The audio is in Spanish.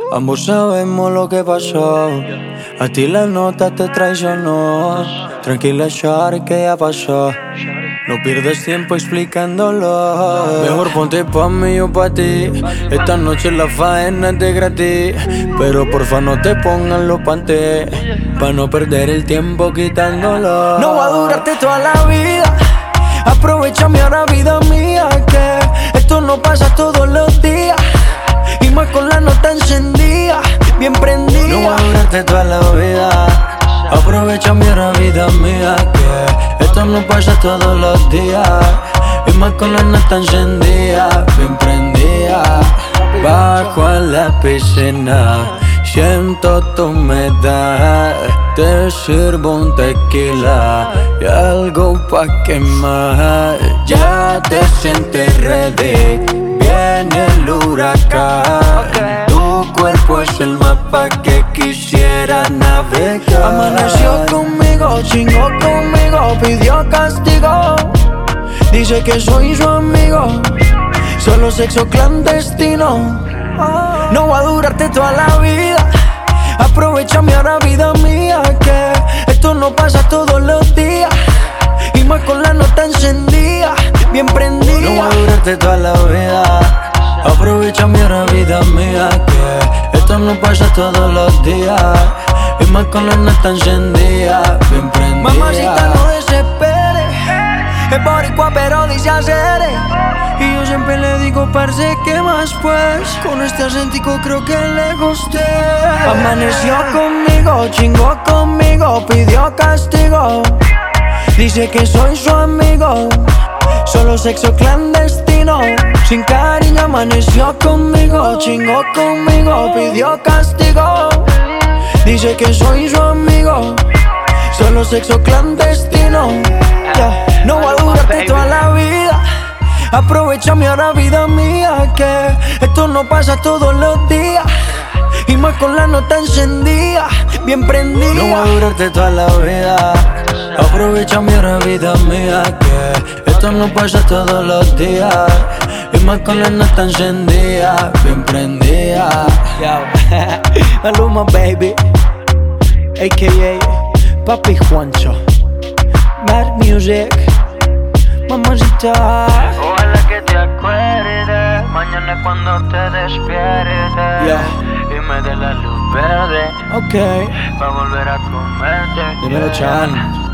Ambos sabemos lo que pasó. A ti la nota te traicionó. Tranquila, shawty, que ya pasó. No pierdas tiempo explicándolo. Mejor ponte pa' mí, yo pa' ti. Esta noche la faena es de gratis. Pero porfa no te pongan los panties, pa' no perder el tiempo quitándolo. No va a durarte toda la vida. Aprovechame ahora, vida mía, que esto no pasa todos los días. Y más con la nota encendida, bien prendida. No va a durarte toda la vida. Aprovechame ahora, vida mía, que esto no pasa todos los días. Y más con la nota encendida, bien prendida. Bajo a la piscina, siento tu humedad. Te sirvo un tequila y algo pa' quemar. Ya te sientes ready, viene el huracán. Tu cuerpo es el mapa que quisiera navegar. Amaneció conmigo, chingó conmigo, pidió castigo. Dice que soy su amigo, solo sexo clandestino. No va a durarte toda la vida. Aprovechame ahora, vida mía, que esto no pasa todos los días. Y más con la nota encendida, bien prendida. No va a durarte toda la vida. Aprovechame ahora, vida mía, que esto no pasa todos los días. Y más con la nota encendida, bien prendida. Mamacita, no desespere, es boricua pero dice hacer. Y yo siempre le digo, parce, ¿qué más pues? Con este acentico creo que le gusté. Amaneció conmigo, chingó conmigo, pidió castigo. Dice que soy su amigo, solo sexo clandestino. Sin cariño amaneció conmigo, chingó conmigo, pidió castigo. Dice que soy su amigo, solo sexo clandestino. No va a durarte toda la vida. Aprovechame ahora, vida mía, que esto no pasa todos los días. Y más con la nota encendida, bien prendida. No va a durarte toda la vida. Aprovechame ahora, vida mía, que esto no pasa todos los días. Y más con la nota encendida, bien prendida. Maluma, baby, a.k.a. Papi Juancho. Mad Music, mamacita. Ojalá que te acuerdes mañana cuando te despiertes, y me dé la luz verde Ok, pa' volver a comerte. Dímelo, Chan.